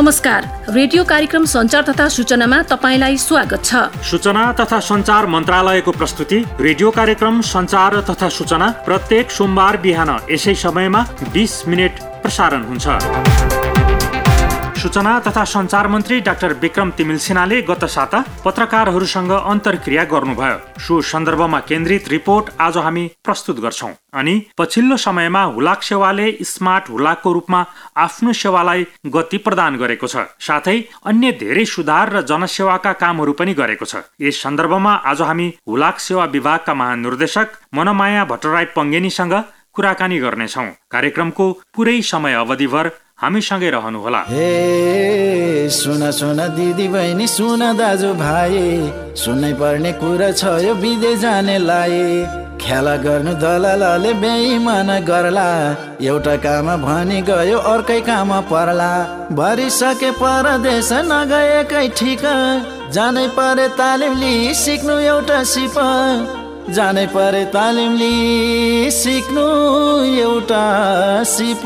नमस्कार, रेडियो कार्यक्रम सञ्चार तथा सूचनामा तपाईलाई स्वागत छ। सूचना तथा सञ्चार मन्त्रालयको प्रस्तुति रेडियो कार्यक्रम सञ्चार तथा सूचना प्रत्येक सोमबार बिहान यसै समयमा 20 मिनेट प्रसारण हुन्छ। सूचना तथा सञ्चार मन्त्री डाक्टर विक्रम तिमिल सिन्हाले गत साता पत्रकारहरूसँग अन्तर्क्रिया गर्नुभयो। सो सन्दर्भमा केन्द्रित रिपोर्ट आज हामी प्रस्तुत गर्छौं। अनि पछिल्लो समयमा हुलाक सेवाले स्मार्ट हुलाकको रूपमा आफ्नो सेवालाई गति प्रदान गरेको छ, साथै अन्य धेरै सुधार र जनसेवाका कामहरू पनि गरेको छ। यस सन्दर्भमा आज हामी हुलाक सेवा विभागका महानिर्देशक मनमाया भट्टराई पङ्गेनीसँग कुराकानी गर्नेछौँ। कार्यक्रमको पुरै समय अवधिभर हामीसँगै रहनुहोला। सुन सुन दिदी बहिनी, सुन दाजु भाइ, सुन्नै पर्ने कुरा छ यो विदेश जानेलाई। खेला गर्नु दलालले बेइमान गर्ला, एउटा काम भनी गयो अर्कै काम पर्ला। भरिसके परदेश नगएकै ठिक, जानै परे तालिम लिई सिक्नु एउटा सिप। जानै परे तालिम लिई सिक्नु एउटा सिप।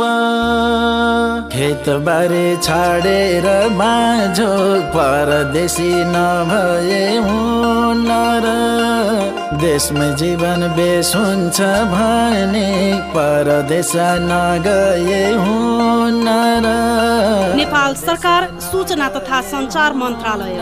खेतबारी छाडेर बाँझो परदेशी नभए हुन्न र, देशमै जीवन बेस हुन्छ भने परदेश नगए हुन्न र। नेपाल सरकार सूचना तथा सञ्चार मन्त्रालय।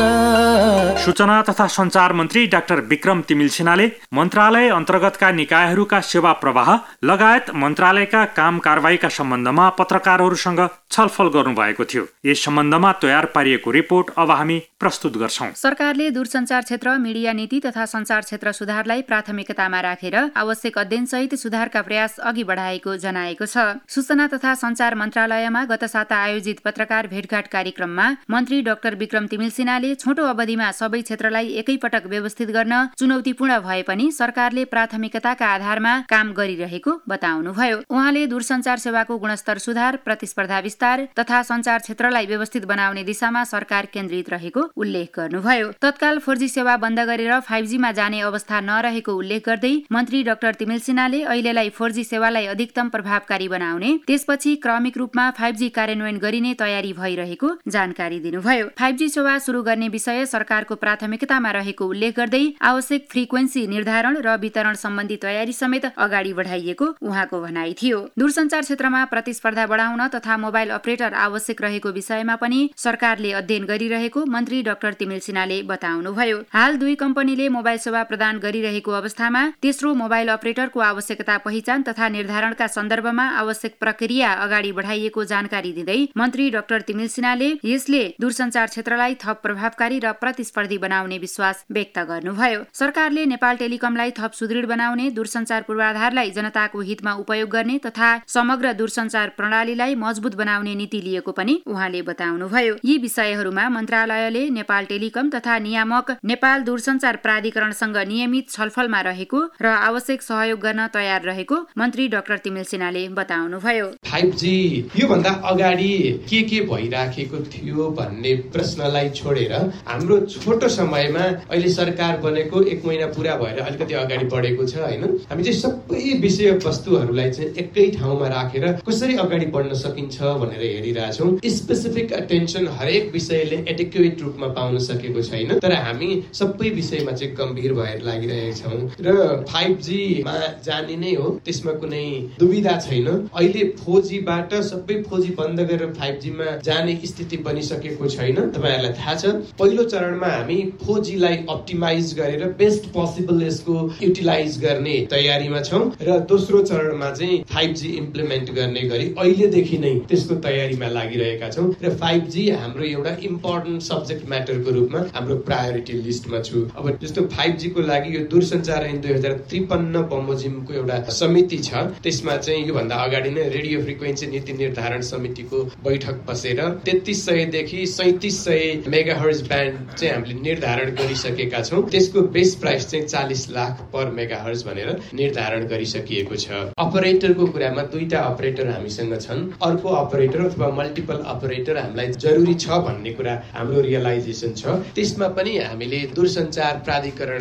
सूचना तथा सञ्चार मन्त्री डाक्टर विक्रम तिमिल सिन्हाले मन्त्रालय अन्तर्गतका निकायहरूका सेवा प्रवाह लगायत मन्त्रालयका काम कारबाहीका सम्बन्धमा पत्रकारहरूसँग छलफल गर्नुभएको थियो। यस सम्बन्धमा तयार पारिएको रिपोर्ट अब हामी प्रस्तुत गर्छौं। सरकारले दूरसञ्चार क्षेत्र, मिडिया नीति तथा सञ्चार क्षेत्र सुधारलाई प्राथमिकतामा राखेर आवश्यक अध्ययनसहित सुधारका प्रयास अघि बढाएको जनाएको छ। सूचना तथा सञ्चार मन्त्रालयमा गत साता आयोजित पत्रकार भेटघाट कार्यक्रममा मन्त्री डाक्टर विक्रम तिमिल सिन्हाले छोटो अवधिमा सबै क्षेत्रलाई एकैपटक व्यवस्थित गर्न चुनौतीपूर्ण भए पनि सरकारले प्राथमिकताका आधारमा काम गरिरहेको बताउनुभयो। उहाँले दूरसञ्चार सेवाको गुणस्तर सुधार, प्रतिस्पर्धा विस्तार तथा सञ्चार क्षेत्रलाई व्यवस्थित बनाउने दिशामा सरकार केन्द्रित रहेको उल्लेख गर्नुभयो। तत्काल 4G सेवा बन्द गरेर 5G मा जाने अवस्था नरहेको उल्लेख गर्दै मन्त्री डाक्टर तिमिल सिन्हाले अहिलेलाई 4G सेवालाई अधिकतम प्रभावकारी बनाउने, त्यसपछि क्रमिक रूपमा 5G कार्यान्वयन गरिने तयारी भइरहेको जानकारी दिनुभयो। 5G सेवा सुरु गर्ने विषय सरकारको प्राथमिकतामा रहेको उल्लेख गर्दै आवश्यक फ्रिक्वेन्सी निर्धारण र वितरण सम्बन्धी तयारी समेत अगाडि बढाइएको उहाँको भनाइ थियो। दूरसञ्चार क्षेत्रमा प्रतिस्पर्धा बढाउन तथा मोबाइल अपरेटर आवश्यक रहेको विषयमा पनि सरकारले अध्ययन गरिरहेको मन्त्री डाक्टर तिमिल सिन्हाले बताउनुभयो। हाल दुई कम्पनीले मोबाइल सेवा प्रदान गरिरहेको अवस्थामा तेस्रो मोबाइल अपरेटरको आवश्यकता पहिचान तथा निर्धारणका सन्दर्भमा आवश्यक प्रक्रिया अगाडि बढाइएको जानकारी दिँदै मन्त्री डाक्टर तिमिल सिन्हाले यसले दूरसञ्चार क्षेत्रलाई थप प्रभावकारी र प्रतिस्पर्धी बनाउने विश्वास व्यक्त गर्नुभयो। सरकारले नेपाल टेलिकमलाई थप सुदृढ बनाउने, दूरसञ्चार पूर्वाधारलाई जनताको हितमा उपयोग गर्ने तथा समग्र दूरसञ्चार प्रणालीलाई मजबुत बनाउने नीति लिएको पनि उहाँले बताउनुभयो। यी विषयहरूमा मन्त्रालयले नेपाल टेलिकम तथा नियामक नेपाल दूरसञ्चार प्राधिकरणसँग नियमित छलफलमा रहेको र आवश्यक सहयोग गर्न तयार रहेको मन्त्री डाक्टर तिमिल सिन्हाले बताउनुभयो। 5G यो भन्दा अगाडि के भइराखेको थियो भन्ने प्रश्नलाई छोडेर हाम्रो छोटो समयमा अहिले सरकार बनेको 1 महिना पूरा भएर अलिकति अगाडि बढेको छ हैन। हामी चाहिँ सबै विषय वस्तुहरूलाई चाहिँ एकै ठाउँमा राखेर कसरी अगाडि बढ्न सकिन्छ भनेर हेरिरहेछौँ। स्पेसिफिक अटेन्सन हरेक विषयले एडिक्वेट रूपमा पाउन सकेको छैन, तर हामी सबै विषयमा चाहिँ गम्भीर भएर लागिरहेका छौँ र 5G मा जाने नै हो, त्यसमा कुनै दुविधा छैन। अहिले 4G बाट सबै 4G बन्द गरेर 5G मा जाने स्थिति बनिसकेको छैन। तपाईहरुलाई थाहा छ, पहिलो चरणमा हामी 4G लाई अप्टिमाइज गरेर बेस्ट पोसिबल यसको युटिलाइज गर्ने तयारीमा छौं र दोस्रो चरणमा चाहिँ 5G इम्प्लिमेन्ट गर्ने गरी अहिलेदेखि नै त्यसको तयारीमा लागिरहेका छौं र 5G हाम्रो एउटा इम्पोर्टेन्ट सब्जेक्ट म्याटरको रूपमा हाम्रो प्रायोरिटी लिस्टमा छु। अब जस्तो 5G को लागि यो दूरसञ्चार ऐन 2053 बमोजिमको एउटा समिति छ, त्यसमा चाहिँ यो भन्दा अगाडि नै रेडियो फ्रिक्वेन्सी नीति निर्धारण समितिको बैठक बसेर 3300 देखि 3700 मेगाहर्ज ब्यान्ड चाहिँ हामीले निर्धारण गरिसकेका छौं। त्यसको बेस प्राइस चाहिँ 40 लाख पर मेगाहर्ज भनेर निर्धारण गरिसकिएको छ। अपरेटरको कुरामा दुईटा अपरेटर हामीसँग छन्, अर्को अपरेटर अथवा मल्टिपल अपरेटर हामीलाई जरुरी छ भन्ने कुरा हाम्रो रियलाइजेसन छ। त्यसमा पनि हामीले दूरसञ्चार प्राधिकरणले चाहिँ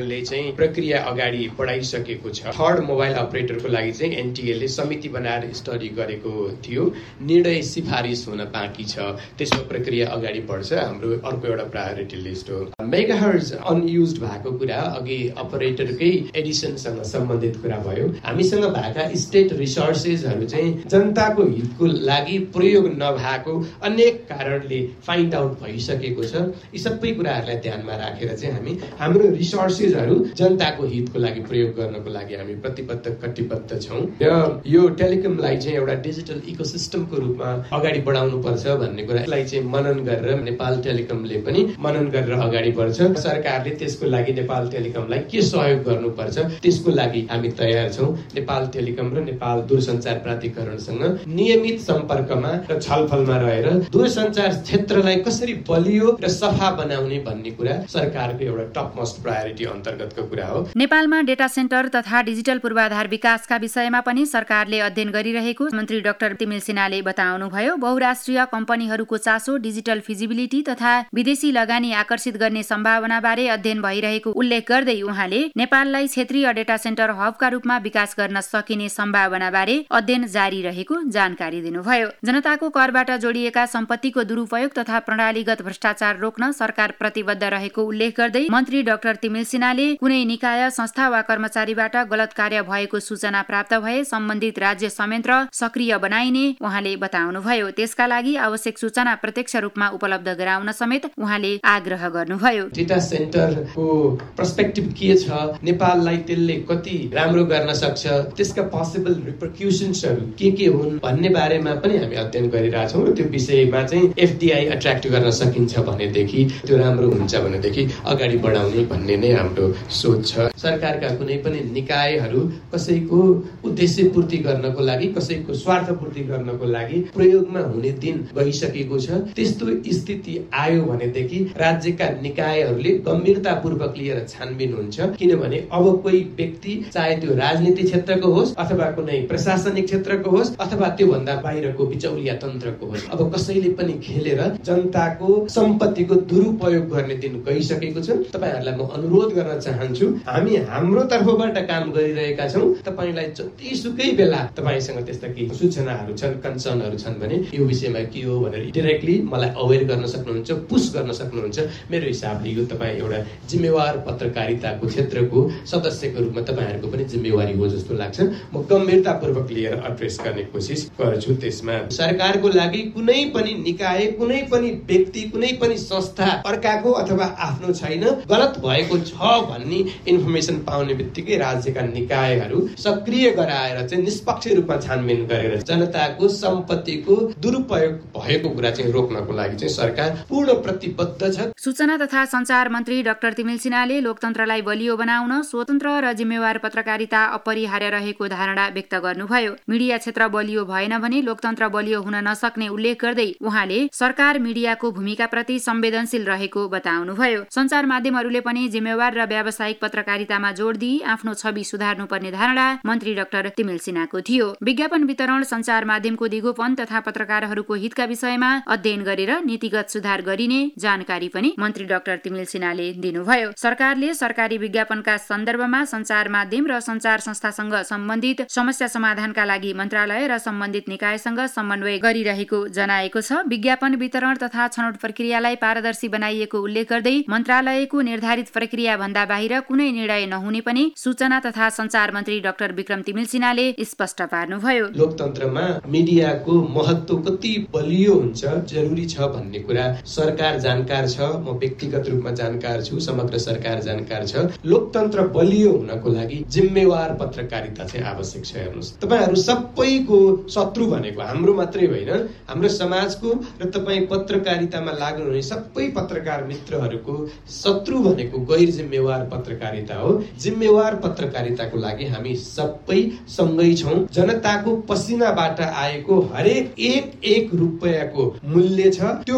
चाहिँ प्रक्रिया अगाडि बढाइसकेको छ। थर्ड मोबाइल अपरेटरको लागि चाहिँ एनटिएले समिति बनाएर स्टडी गरेको थियो, निर्णय सिफारिस हुन बाँकी छ, त्यसको प्रक्रिया अगाडि बढ्छ। हाम्रो अर्को एउटा प्रायोरिटी लिस्ट हो। मेगाहर्ज अनयुज्ड भएको कुरा अघि अपरेटरकै एडिसनसँग सम्बन्धित कुरा भयो। हामीसँग भएका स्टेट रिसोर्सेसहरू चाहिँ जनताको हितको लागि प्रयोग नभएको अनेक कारणले फाइन्ड आउट भइसकेको छ। यी सबै कुराहरूलाई ध्यानमा राखेर चाहिँ हाम्रो रिसोर्सेसहरू जनताको हितको लागि प्रयोग गर्नको लागि हामी कटिबद्ध छौँ र यो टेलिकमलाई चाहिँ एउटा डिजिटल इकोसिस्टमको रूपमा अगाडि बढाउनु पर्छ भन्ने कुरालाई चाहिँ मनन गरेर नेपाल टेलिकमले पनि मनन गरेर अगाडि बढ्छ। सरकारले त्यसको लागि नेपाल टेलिकमलाई के सहयोग गर्नुपर्छ त्यसको लागि हामी तयार छौँ। नेपाल टेलिकम र नेपाल दूरसञ्चार प्राधिकरणसँग नियमित सम्पर्कमा र छलफलमा रहेर दूरसञ्चार क्षेत्रलाई कसरी बलियो र सफा बनाउने भन्ने कुरा सरकारको एउटा टप मोस्ट प्रायोरिटी अन्तर्गतको कुरा हो। नेपालमा डेटा सेन्टर तथा डिजिटल पूर्वाधार विकासका विषयमा पनि सरकारले अध्ययन गरिरहेको मन्त्री डाक्टर तिमिल सिन्हाले बताउनुभयो। बहुराष्ट्रिय कम्पनीहरूको चासो, डिजिटल फिजिबिलिटी तथा विदेशी लगानी आकर्षित गर्ने सम्भावना बारे अध्ययन भइरहेको उल्लेख गर्दै उहाँले नेपाललाई क्षेत्रीय डेटा सेन्टर हबका रूपमा विकास गर्न सकिने सम्भावना बारे अध्ययन जारी रहेको जानकारी दिनुभयो। जनताको करबाट जोडिएका सम्पत्तिको दुरुपयोग तथा प्रणालीगत भ्रष्टाचार रोक्न सरकार प्रतिबद्ध रहेको उल्लेख गर्दै मन्त्री डाक्टर तिमिल सिन्हाले कुनै निकाय, संस्था वा कर्मचारीबाट गलत कार्य भएको सूचना प्राप्त भए सम्बन्धित राज्य संयन्त्र सक्रिय बनाइने उहाँले बताउनुभयो। त्यसका लागि आवश्यक सूचना प्रत्यक्ष रूपमा उपलब्ध गराउन समेत उहाँले आग्रह गर्नुभयो। डेटा सेन्टरको पर्सपेक्टिभ के छ, नेपाललाई त्यसले कति राम्रो गर्न सक्छ, त्यसका पोसिबल रिपरक्युसन्सहरू के हुन् भन्ने बारेमा पनि हामी अध्ययन गरिरहेछौँ र त्यो विषयमा चाहिँ एफडीआई अट्र्याक्ट गर्न सकिन्छ भनेदेखि, त्यो राम्रो हुन्छ भनेदेखि अगाडि बढाउने भन्ने नै हाम्रो सोच छ। सरकारका कुनै पनि निकायहरू कसैको उद्देश्य पूर्ति गर्नको लागि, कसैको स्वार्थ पूर्ति गर्नको लागि प्रयोगमा हुने दिन गइसकेको छ। त्यस्तो स्थिति आयो भनेदेखि राज्यका निकायहरूले गम्भीरतापूर्वक लिएर छानबिन हुन्छ। किनभने अब कोही व्यक्ति, चाहे त्यो राजनीति क्षेत्रको होस् अथवा कुनै प्रशासनिक क्षेत्रको होस् अथवा त्यो भन्दा बाहिरको बिचौलिया तन्त्रको होस्, अब कसैले पनि खेलेर जनताको सम्पत्तिको दुरुपयोग गर्ने दिन गइसकेको छ। तपाईहरुलाई म अनुरोध गर्न चाहन्छु, हामी हाम्रो तर्फबाट काम गरिरहेका छौं। तपाईलाई जतिसुकै बेला तपाईसँग त्यस्ता केही सूचनाहरू छन्, कन्सर्नहरू छन् भने यो विषयमा के हो भनेर डाइरेक्टली मलाई अवेयर गर्न सक्नुहुन्छ, पुश गर्न सक्नुहुन्छ। मेरो हिसाबले यो तपाईँ एउटा जिम्मेवार पत्रकारिताको क्षेत्रको सदस्यको रूपमा तपाईहरुको पनि जिम्मेवारी हो जस्तो लाग्छ। म गम्भीरतापूर्वक लिएर एड्रेस गर्ने कोसिस गर्छु। त्यसमा सरकारको लागि कुनै पनि निकाय, कुनै पनि व्यक्ति, कुनै पनि संस्था अर्काको अथवा आफ्नो छैन। गलत भएको छ भन्ने इन्फर्मेसन पाउने बित्तिकै राज्यका निकायहरू सक्रिय गराएर चाहिँ निष्पक्ष रूपमा छानबिन गरेर जनताको सम्पत्तिको दुरुपयोग भएको कुरा चाहिँ रोक्नको लागि चाहिँ सरकार पूर्ण प्रतिबद्ध छ। सूचना तथा सञ्चार मन्त्री डाक्टर तिमिल सिन्हाले लोकतन्त्रलाई बलियो बनाउन स्वतन्त्र र जिम्मेवार पत्रकारिता अपरिहार्य रहेको धारणा व्यक्त गर्नुभयो। मिडिया क्षेत्र बलियो भएन भने लोकतन्त्र बलियो हुन नसक्ने उल्लेख गर्दै उहाँले सरकार मिडियाको भूमिकाप्रति संवेदनशील रहेको बताउनुभयो। सञ्चार माध्यमहरूले पनि जिम्मेवार र व्यावसायिक पत्रकारितामा जोड दिई आफ्नो छवि सुधार्नुपर्ने धारणा मन्त्री डाक्टर तिमिल सिन्हाको थियो। विज्ञापन वितरण, सञ्चार माध्यमको दिगोपन तथा पत्रकारहरूको हितका विषयमा अध्ययन गरेर नीतिगत सुधार गरिने जानकारी पनि मन्त्री डाक्टर तिमिल सिन्हाले दिनुभयो। सरकारले सरकारी विज्ञापनका सन्दर्भमा सञ्चार माध्यम र सञ्चार संस्थासँग सम्बन्धित समस्या समाधानका लागि मन्त्रालय र सम्बन्धित निकायसँग समन्वय गरिरहेको जनाएको छ। विज्ञापन वितरण तथा छनौट प्रक्रियालाई पारदर्शी बनाइएको उल्लेख गर्दै मन्त्रालयको निर्धारित प्रक्रिया भन्दा बाहिर कुनै निर्णय नहुने पनि सूचना तथा सञ्चार मन्त्री डाक्टर विक्रम तिमिल सिन्हाले स्पष्ट पार्नुभयो। लोकतन्त्रमा मिडियाको महत्व कति बलियो हुन्छ, जरुरी छ भन्ने कुरा सरकार जानकार छ, म व्यक्तिगत रूपमा जानकार छु, समग्र सरकार जानकार छ। लोकतन्त्र बलियो हुनको लागि जिम्मेवार पत्रकारिता चाहिँ आवश्यक छ। हेर्नुस्, तपाईहरु सबैको शत्रु भनेको हाम्रो मात्रै होइन, हाम्रो समाजको र तपाईँ पत्रकारितामा लाग्नुहुने सबै पत्रकार मित्रहरूको शत्रु भनेको गैर जिम्मेवार पत्रकारिता हो। जिम्मेवार पत्रकारिताको लागि हामी सबै सँगै छौं। जनताको पसिनाबाट आएको हरेक एक रुपैयाँको मूल्य छ। त्यो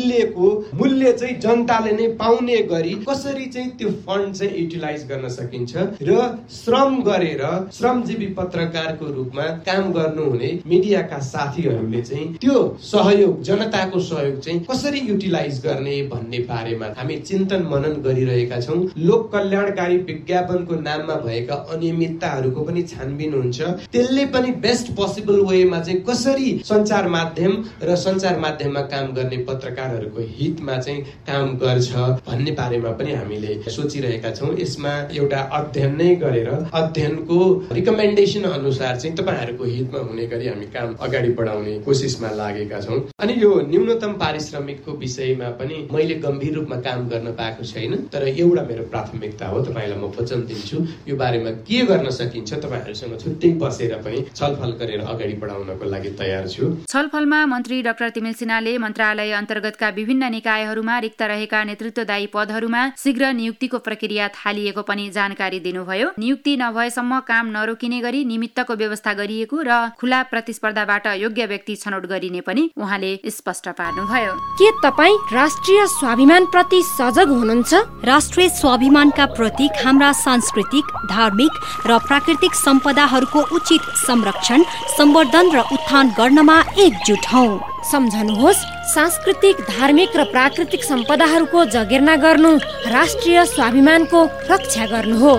मूल्य चाहिँ जनताले नै पाउने गरी कसरी चाहिँ त्यो फन्ड चाहिँ युटिलाइज गर्न सकिन्छ र श्रम गरेर श्रमजीवी पत्रकारको रूपमा काम गर्नुहुने मिडियाका साथीहरूले चाहिँ त्यो सहयोग, जनताको सहयोग चाहिँ कसरी युटिलाइज गर्ने भन्ने बारेमा हामी चिन्तन मनन गरिरहेका छौं। लोक कल्याणकारी विज्ञापनको नाममा भएका अनियमितताहरूको पनि छानबिन हुन्छ। त्यसले पनि बेस्ट पोसिबल वेमा चाहिँ कसरी सञ्चार माध्यम र सञ्चार माध्यममा काम गर्ने पत्रकारहरूको हितमा चाहिँ काम गर्छ भन्ने बारेमा पनि हामीले सोचिरहेका छौँ। यसमा एउटा अध्ययन नै गरेर अध्ययनको रिकमेन्डेसन अनुसार चाहिँ तपाईहरूको हितमा हुने गरी हामी काम अगाडि बढाउने कोसिसमा लागेका छौँ। अनि यो न्यूनतम पारिश्रमिकको विषयमा पनि मैले गम्भीर रूपमा काम गर्न पाएको छैन, तर एउटा मेरो प्राथमिकता हो। तपाईँलाई म वचन दिन्छु, यो बारेमा के गर्न सकिन्छ तपाईँहरूसँग छुट्टै बसेर पनि छलफल गरेर अगाडि बढाउनको लागि तयार छु। छलफलमा मन्त्री डाक्टर तिमिल सिन्हाले मन्त्रालय अन्तर्गतका विभिन्न निकायहरूमा रिक्त रहेका नेतृत्वदायी पदहरूमा शीघ्र नियुक्तिको प्रक्रिया थालिएको पनि जानकारी दिनुभयो। नियुक्ति नभएसम्म काम नरोकिने गरी निमित्तको व्यवस्था गरिएको र खुला प्रतिस्पर्धाबाट योग्य व्यक्ति छनौट गरिने पनि उहाँले स्पष्ट पार्नुभयो। के तपाईँ राष्ट्रिय स्वाभिमान प्रति सजग हुनुहुन्छ? राष्ट्रिय स्वाभिमानका प्रतीक हाम्रा सांस्कृतिक, धार्मिक र प्राकृतिक सम्पदाहरूको उचित संरक्षण, सम्वर्धन र उत्थान गर्नमा एकजुट हौं। सम्झनुहोस्, सांस्कृतिक, धार्मिक र प्राकृतिक सम्पदाहरूको जगेर्ना गर्नु राष्ट्रिय स्वाभिमानको रक्षा गर्नु हो।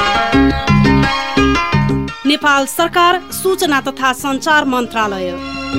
नेपाल सरकार सूचना तथा सञ्चार मन्त्रालय।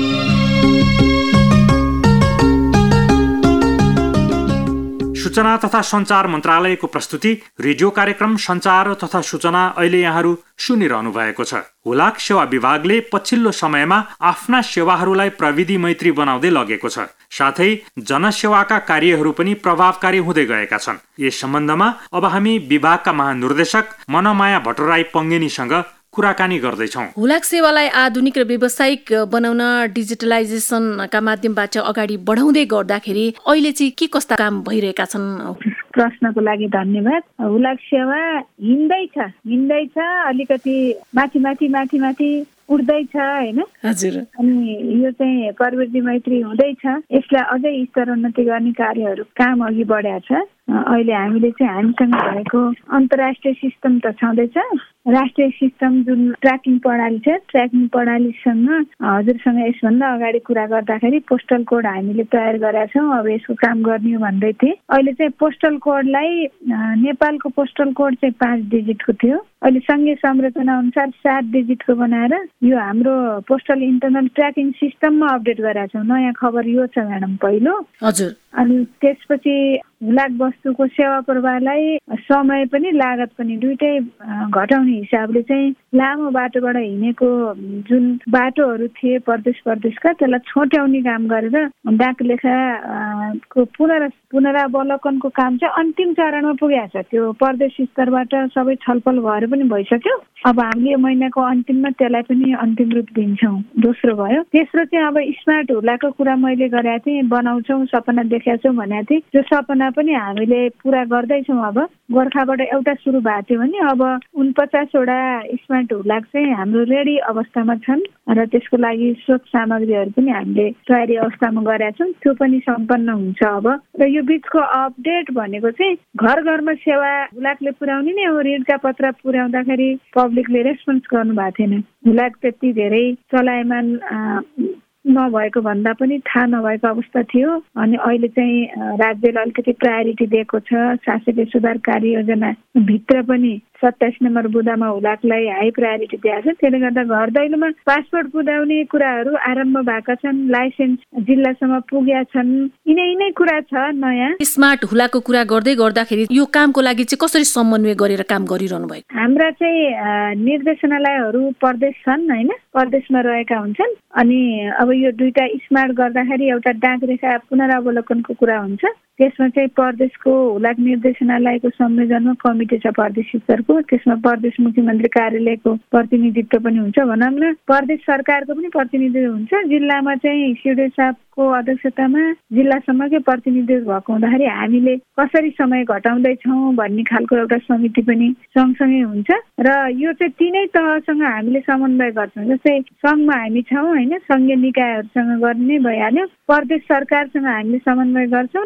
सूचना तथा सञ्चार मन्त्रालयको प्रस्तुति रेडियो कार्यक्रम सञ्चार तथा सूचना अहिले यहाँहरू सुनिरहनु भएको छ। हुलाक सेवा विभागले पछिल्लो समयमा आफ्ना सेवाहरूलाई प्रविधि मैत्री बनाउँदै लगेको छ। साथै जनसेवाका कार्यहरू पनि प्रभावकारी हुँदै गएका छन्। यस सम्बन्धमा अब हामी विभागका महानिर्देशक मनमाया भट्टराई पङ्गेनीसँग कुराकानी गर्दैछौँ। हुलाक सेवालाई आधुनिक र व्यावसायिक बनाउन डिजिटलाइजेसनका माध्यमबाट अगाडि बढाउँदै गर्दाखेरि अहिले चाहिँ के कस्ता काम भइरहेका छन्? प्रश्नको लागि धन्यवाद। हुलाक सेवा हिँड्दैछ अलिकति माथि उठ्दैछ हैन हजुर। अनि यो चाहिँ प्रविधि मैत्री हुँदैछ। यसलाई अझै स्तरोन्नति गर्ने कार्यहरू काम अघि बढेको छ। अहिले हामीले चाहिँ हामीसँग भएको अन्तर्राष्ट्रिय सिस्टम त छँदैछ। राष्ट्रिय सिस्टम जुन ट्र्याकिङ प्रणाली छ, ट्र्याकिङ प्रणालीसँग हजुरसँग यसभन्दा अगाडि कुरा गर्दाखेरि पोस्टल कोड हामीले तयार गरेका छौँ। अब यसको काम गर्ने हो भन्दै थिएँ। अहिले चाहिँ पोस्टल कोडलाई नेपालको पोस्टल कोड चाहिँ 5 डिजिटको थियो। अहिले सङ्घीय संरचना अनुसार 7 डिजिटको बनाएर यो हाम्रो पोस्टल इन्टरनल ट्र्याकिङ सिस्टममा अपडेट गरेका छौँ। नयाँ खबर यो छ म्याडम पहिलो। हजुर। अनि त्यसपछि हुलाक वस्तुको सेवा प्रवाहलाई समय पनि लागत पनि दुइटै घटाउने हिसाबले चाहिँ लामो बाटोबाट हिँडेको जुन बाटोहरू थिए परदेशका त्यसलाई छोट्याउने काम गरेर डाकलेखाको पुनरावलोकनको काम चाहिँ अन्तिम चरणमा पुगेको छ। त्यो प्रदेश स्तरबाट सबै छलफल भएर पनि भइसक्यो। अब हामीले यो महिनाको अन्तिममा त्यसलाई पनि अन्तिम रूप दिन्छौँ। दोस्रो भयो। तेस्रो चाहिँ अब स्मार्ट हुलाको कुरा मैले गरेको थिएँ, बनाउँछौँ, सपना देखेका छौँ भनेको थिएँ। त्यो सपना पनि हामीले पुरा गर्दैछौँ। अब गोर्खाबाट एउटा सुरु भएको थियो भने अब 49वटा स्मार्ट हुलाक चाहिँ हाम्रो रेडी अवस्थामा छन् र त्यसको लागि स्रोत सामग्रीहरू पनि हामीले तयारी अवस्थामा गरेका छौँ। त्यो पनि सम्पन्न हुन्छ अब। र यो बिचको अपडेट भनेको चाहिँ घर घरमा सेवा हुलाकले पुर्याउने नै हो। ऋणका पत्र पुर्याउँदाखेरि पब्लिकले रेस्पोन्स गर्नु भएको थिएन। हुलाक त्यति धेरै चलायमान नभएको भन्दा पनि थाहा नभएको अवस्था थियो। अनि अहिले चाहिँ राज्यले अलिकति प्रायोरिटी दिएको छ। शासकीय सुधार कार्य योजना भित्र पनि 27 नम्बर बुदामा हुलाकलाई हाई प्रायोरिटी दिएको छ। त्यसले गर्दा घर दैलोमा पासपोर्ट पुर्याउने कुराहरू आरम्भ भएका छन्। लाइसेन्स जिल्लासम्म पुगेका छन्। यिनै कुरा छ नयाँ। स्मार्ट हुलाकको कुरा गर्दै गर्दाखेरि यो कामको लागि चाहिँ कसरी समन्वय गरेर काम गरिरहनु भएको? हाम्रा चाहिँ निर्देशनालयहरू प्रदेश छन् हैन, प्रदेशमा रहेका हुन्छन्। अनि अब यो दुईटा स्मार्ट गर्दाखेरि एउटा डाकरेखा पुनरावलोकनको कुरा हुन्छ। त्यसमा चाहिँ प्रदेशको हुलाक निर्देशनालयको संयोजनमा कमिटी छ प्रदेश स्तरको। त्यसमा प्रदेश मुख्यमन्त्री कार्यालयको प्रतिनिधित्व पनि हुन्छ। भनौँ न प्रदेश सरकारको पनि प्रतिनिधित्व हुन्छ। जिल्लामा चाहिँ सिडिओ साहबको अध्यक्षतामा जिल्लासम्मकै प्रतिनिधित्व भएको हुँदाखेरि हामीले कसरी समय घटाउँदैछौँ भन्ने खालको एउटा समिति पनि सँगसँगै हुन्छ। र यो चाहिँ तीनै तहसँग हामीले समन्वय गर्छौँ। जस्तै सङ्घमा हामी छौँ हैन, सङ्घीय निकायहरूसँग गर्ने भइहाल्यो। प्रदेश सरकारसँग हामीले समन्वय गर्छौँ र जिल्ला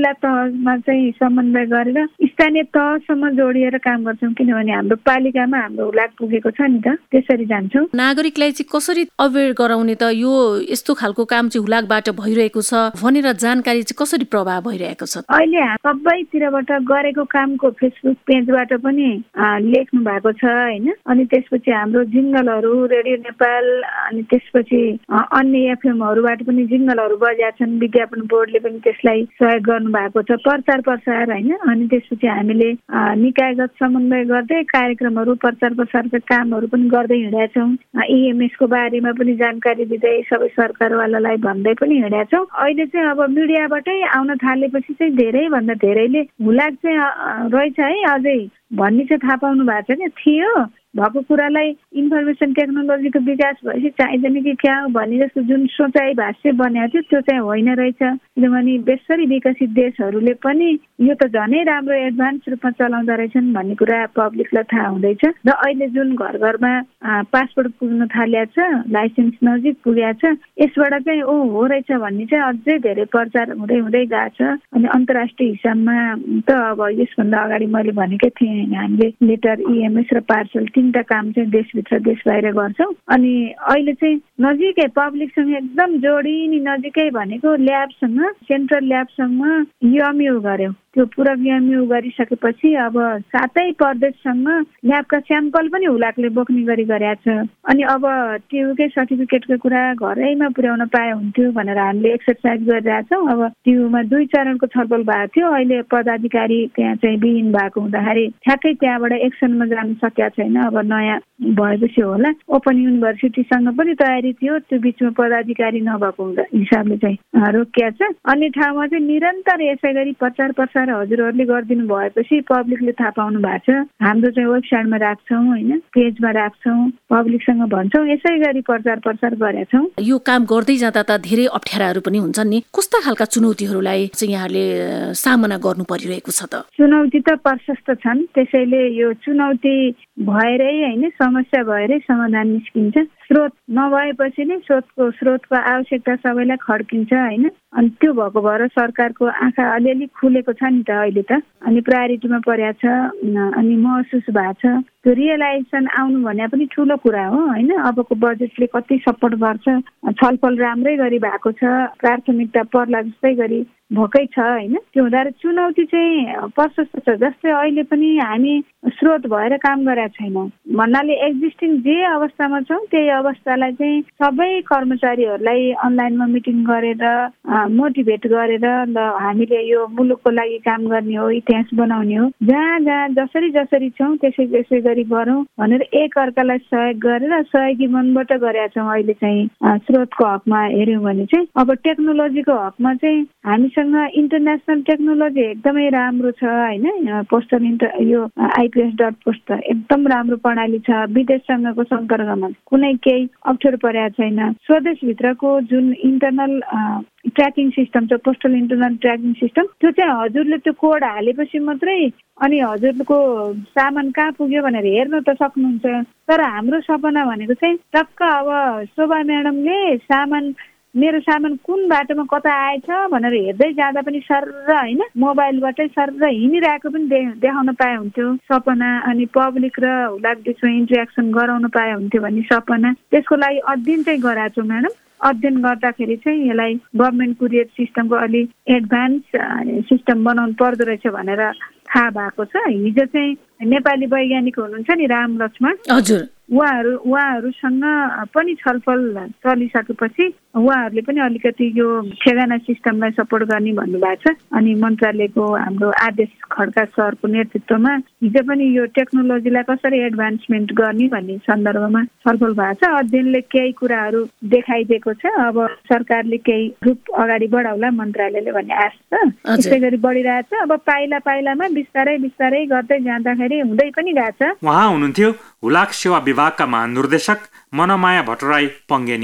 जिल्ला तहमा चाहिँ समन्वय गरेर स्थानीय तहसम्म जोडिएर काम गर्छौँ, किनभने हाम्रो पालिकामा हाम्रो हुलाक पुगेको छ नि त, त्यसरी जान्छौँ। नागरिकलाई चाहिँ कसरी अवेर गराउने त, यो यस्तो खालको काम चाहिँ हुलाकबाट भइरहेको छ भनेर जानकारी चाहिँ कसरी प्रभाव भइरहेको छ? अहिले सबैतिरबाट गरेको कामको फेसबुक पेजबाट पनि लेख्नु भएको छ होइन। अनि त्यसपछि हाम्रो जिङ्गलहरू रेडियो नेपाल अनि त्यसपछि अन्य एफएमहरूबाट पनि जिङ्गलहरू बजाएका छन्, विज्ञापन बोर्डले पनि त्यसलाई सहयोग गर्नु भएको छ, प्रचार प्रसार होइन। अनि त्यसपछि हामीले निकायगत समन्वय गर्दै कार्यक्रमहरू प्रचार प्रसारका कामहरू पनि गर्दै हिँडेका छौँ। EMS को बारेमा पनि जानकारी दिँदै सबै सरकारवालालाई भन्दै पनि हिँडेका छौँ। अहिले चाहिँ अब मिडियाबाटै आउन थालेपछि चाहिँ धेरैभन्दा धेरैले हुलाक चाहिँ रहेछ है अझै भन्ने चाहिँ थाहा पाउनु भएको छ क्या। थियो भएको कुरालाई इन्फर्मेसन टेक्नोलोजीको विकास भएपछि चाहिँदैन कि क्या भन्ने जस्तो जुन सोचाइ भाष्य बनेको थियो त्यो चाहिँ होइन रहेछ। किनभने बेसरी विकसित देशहरूले पनि यो त झनै राम्रो एडभान्स रूपमा चलाउँदो रहेछन् भन्ने कुरा पब्लिकलाई थाहा हुँदैछ। र अहिले जुन घर घरमा पासपोर्ट पुग्न थालिएको छ, लाइसेन्स नजिक पुगेको छ, यसबाट चाहिँ हो रहेछ भन्ने चाहिँ अझै धेरै प्रचार हुँदै हुँदै गएको छ। अनि अन्तर्राष्ट्रिय हिसाबमा त अब यसभन्दा अगाडि मैले भनेकै थिएँ, हामीले लेटर EMS र पार्सल तीनटा काम चाहिँ देशभित्र देश बाहिर गर्छौँ। अनि अहिले चाहिँ नजिकै पब्लिकसँग एकदम जोडिने नजिकै भनेको ल्याबसँग, सेन्ट्रल ल्याबसँग UMU गर्यौँ। त्यो पुरा UMU गरिसकेपछि अब 7 प्रदेशसँग ल्याबका स्याम्पल पनि हुलाकले बोक्ने गरी गरेका छ। अनि अब TUकै सर्टिफिकेटको कुरा घरैमा पुर्याउन पाए हुन्थ्यो भनेर हामीले एक्सर्साइज गरिरहेछौँ। अब TUमा 2 चरणको छलफल भएको थियो। अहिले पदाधिकारी त्यहाँ चाहिँ विहीन भएको हुँदाखेरि ठ्याक्कै त्यहाँबाट एक्सनमा जान सकेका छैन। अब नयाँ भएपछि होला। ओपन युनिभर्सिटीसँग पनि तयारी थियो, त्यो बिचमा पदाधिकारी नभएको हिसाबले चाहिँ रोकिया छ। अन्य ठाउँमा चाहिँ निरन्तर यसै गरी प्रचार प्रसार हजुरहरूले गरिदिनु भएपछि पब्लिकले थाहा पाउनु भएको छ। हाम्रो चाहिँ वेबसाइटमा राख्छौँ होइन, पेजमा राख्छौँ, पब्लिकसँग भन्छौँ, यसै गरी प्रचार प्रसार गरेका छौँ। यो काम गर्दै जाँदा त धेरै अप्ठ्याराहरू पनि हुन्छन् नि, कस्ता खालका चुनौतीहरूलाई चाहिँ यहाँले सामना गर्नु परिरहेको छ त? चुनौती त प्रशस्त छन्, त्यसैले यो चुनौती भएरै होइन समस्या भएरै समाधान निस्किन्छ। स्रोत नभएपछि नै स्रोतको आवश्यकता सबैलाई खड्किन्छ होइन। अनि त्यो भएको भएर सरकारको आँखा अलिअलि खुलेको छ नि त अहिले त। अनि प्रायोरिटीमा परेको छ, अनि महसुस भएको छ। त्यो रियलाइजेसन आउनु भने पनि ठुलो कुरा हो होइन। अबको बजेटले कति सपोर्ट गर्छ, छलफल राम्रै गरी भएको छ, प्राथमिकता पर्ला जस्तै गरी भएकै छ होइन। त्यो हुँदा चुनौती चाहिँ प्रशस्त छ। जस्तै अहिले पनि हामी स्रोत भएर काम गरेका छैनौँ भन्नाले एक्जिस्टिङ जे अवस्थामा छौँ त्यही अवस्थालाई चाहिँ सबै कर्मचारीहरूलाई अनलाइनमा मिटिङ गरेर मोटिभेट गरेर ल हामीले यो मुलुकको लागि काम गर्ने हो, इतिहास बनाउने हो, जहाँ जहाँ जसरी छौँ त्यसै गरी गरौँ भनेर एक अर्कालाई सहयोग गरेर सहयोगी मनबाट गरेका छौँ। अहिले चाहिँ स्रोतको हकमा हेऱ्यौँ भने चाहिँ अब टेक्नोलोजीको हकमा चाहिँ हामीसँग इन्टरनेसनल टेक्नोलोजी एकदमै राम्रो छ होइन। पोस्टल यो IPS.post एकदम राम्रो प्रणाली छ। विदेशसँगको सम्पर्कमा कुनै केही अप्ठ्यारो परेको छैन। स्वदेशभित्रको जुन इन्टरनल ट्र्याकिङ सिस्टम छ, पोस्टल इन्टरनल ट्र्याकिङ सिस्टम, त्यो चाहिँ हजुरले त्यो कोड हालेपछि मात्रै अनि हजुरको सामान कहाँ पुग्यो भनेर हेर्न त सक्नुहुन्छ। तर हाम्रो सपना भनेको चाहिँ टक्क अब शोभा म्याडमले मेरो सामान कुन बाटोमा कता आएछ भनेर हेर्दै जाँदा पनि सर्र होइन, मोबाइलबाटै सर्र हिँडिरहेको पनि देखाउन पाए हुन्थ्यो सपना। अनि पब्लिक र हुलाक बिचमा इन्ट्रेक्सन गराउन पाए हुन्थ्यो भन्ने सपना। त्यसको लागि अध्ययन चाहिँ गराएको छु म्याडम। अध्ययन गर्दाखेरि चाहिँ यसलाई गभर्मेन्ट कुरियर सिस्टमको अलि एडभान्स सिस्टम बनाउनु पर्दो रहेछ भनेर थाहा भएको छ। हिजो चाहिँ नेपाली वैज्ञानिक हुनुहुन्छ नि राम लक्ष्मण, हजुर, उहाँहरूसँग पनि छलफल चलिसकेपछि उहाँहरूले पनि अलिकति यो ठेगाना सिस्टमलाई सपोर्ट गर्ने भन्नुभएको छ। अनि मन्त्रालयको हाम्रो आदेश खड्का सरको नेतृत्वमा हिजो पनि यो टेक्नोलोजीलाई कसरी एडभान्समेन्ट गर्ने भन्ने सन्दर्भमा छलफल भएको छ। अध्ययनले केही कुराहरू देखाइदिएको छ। अब सरकारले केही रूप अगाडि बढाउला मन्त्रालयले भन्ने आश छ। त्यसै गरी बढिरहेछ। अब पाइलामा बिस्तारै गर्दै जाँदाखेरि हुँदै पनि गएको छ। उहाँ हुनुहुन्थ्यो हुलाक सेवा विभागका महानिर्देशक मनमाया भट्टराई पङ्गेनी।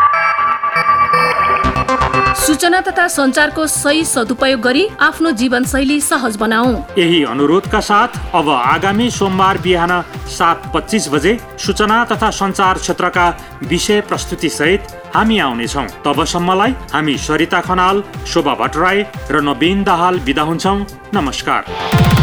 सूचना तथा सञ्चारको सही सदुपयोग गरी आफ्नो जीवनशैली सहज बनाऊ। यही अनुरोधका साथ अब आगामी सोमबार बिहान 7:25 बजे सूचना तथा सञ्चार क्षेत्रका विषय प्रस्तुति सहित हामी आउनेछौँ। तबसम्मलाई हामी सरिता खनाल, शोभा भट्टराई र नवीन दाहाल बिदा हुन्छौँ। नमस्कार।